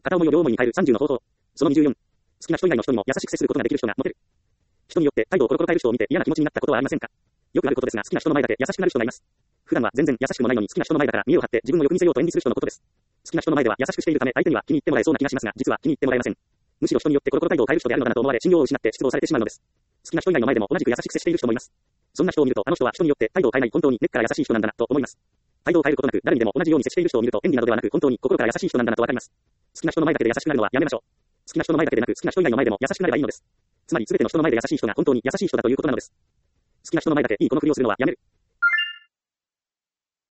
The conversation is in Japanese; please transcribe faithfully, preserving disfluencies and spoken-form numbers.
片思いを両思いに変えるさんじゅうの方法。そのにじゅうよん。好きな人以外の人にも優しく接することができる人がモテる。人によって態度をコロコロ変える人を見て嫌な気持ちになったことはありませんか？よくあることですが、好きな人の前だけ優しくなる人がいます。普段は全然優しくもないのに好きな人の前だから見栄を張って自分をよく見せようと演技する人のことです。好きな人の前では優しくしているため相手には気に入ってもらえそうな気がしますが、実は気に入ってもらえません。むしろ人によってコロコロ態度を変える人であるのだなと思われ信用を失って失望されてしまうのです。好きな人以外の前でも同じく優しく接している人もいます。そんな人を見ると、あの人は人によって態度を変えない本当に根っから優しい人なんだなと思います。態度を変えることなく誰にでも同じように接している人を見ると演技などではなく本当に心から優しい人なんだなとわかります。好きな人の前だけで優しくなるのはやめましょう。好きな人の前だけでなく好きな人以外の前でも優しくなればいいのです。つまり全ての人の前で優しい人が本当に優しい人だということなのです。好きな人の前だけいい子のふりをするのはやめる。